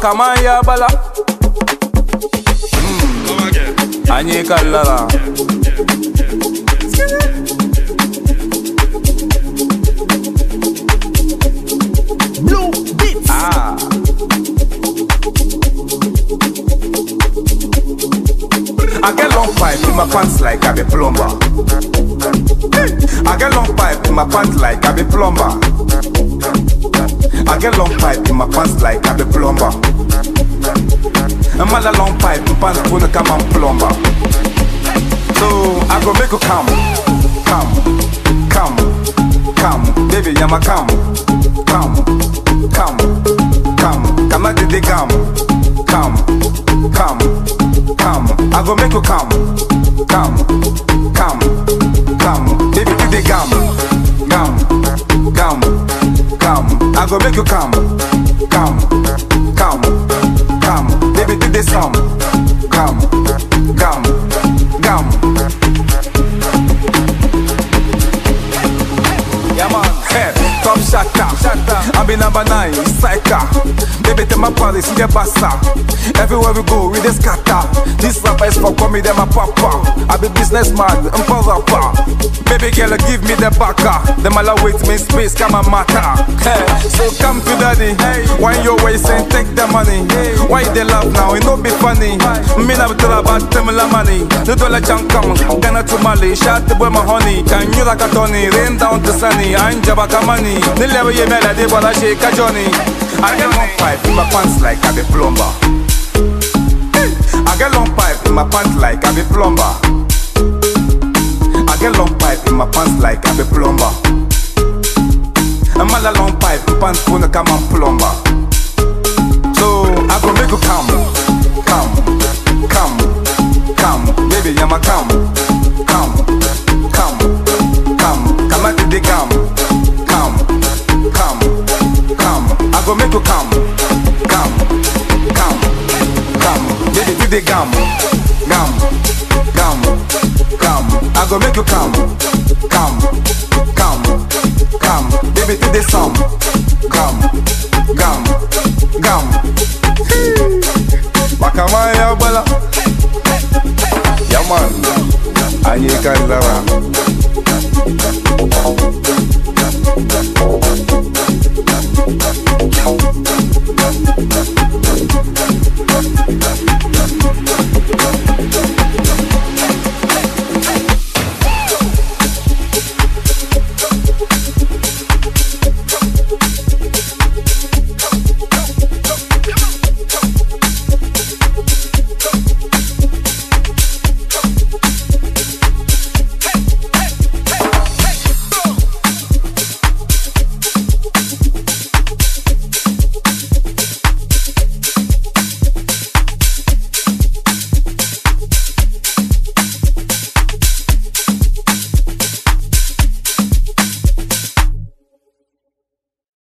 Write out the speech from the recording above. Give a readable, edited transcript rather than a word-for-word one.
Makamaya bala Anye kallara Blue Beats. I get long pipe in my pants like I be plumber. I get long pipe in my pants like I be plumber. I get long pipe in my pants like I be plumber. I'm all a long pipe in pants gonna come and plumber. So I go make you come, baby, I'm a come out the come, I go make you come, baby, do the gum, I go make you come, baby, do the sum, gum. Yeah man, hey, top shatter. I be number 9, psycha. Baby, tell my palace, in the bassa. Everywhere we go, we just scatter. This rapper is for me, them my papa. I be businessman, I'm for rapper. Baby girl, give me the backer. Them all wait me space, come and matter. Hey, so come to daddy. Why your waist and take the money? Why they laugh now? It no be funny. Me never tell about them la money. The dollar junk come, Ghana to Mali. Shot the boy my honey. Can you like a Tony? Rain down to sunny. I'm Jabaka money. The level you made, I did what I shake a Johnny. I get long pipe in my pants like I be plumber. I get long pipe in my pants like I be plumber. I get long pipe in my pants like I be plumber. I'm all a long pipe, pants gonna come and plumber. So I go make you come, baby, I'm a come out the gum, I go make you come, baby, do the gum, I go make you come, baby, do the sum, gum. Makamaya bala, yeah man, Anye kallara.